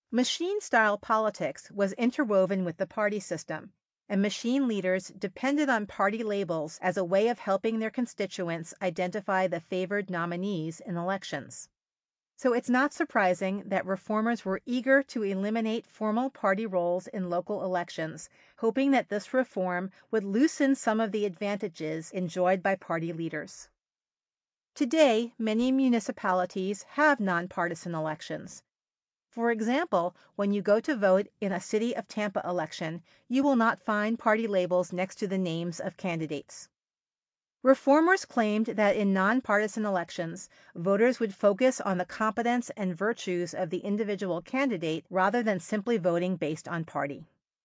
Machine-style politics was interwoven with the party system, and machine leaders depended on party labels as a way of helping their constituents identify the favored nominees in elections. So it's not surprising that reformers were eager to eliminate formal party roles in local elections, hoping that this reform would loosen some of the advantages enjoyed by party leaders. Today, many municipalities have nonpartisan elections. For example, when you go to vote in a City of Tampa election, you will not find party labels next to the names of candidates. Reformers claimed that in nonpartisan elections, voters would focus on the competence and virtues of the individual candidate rather than simply voting based on party.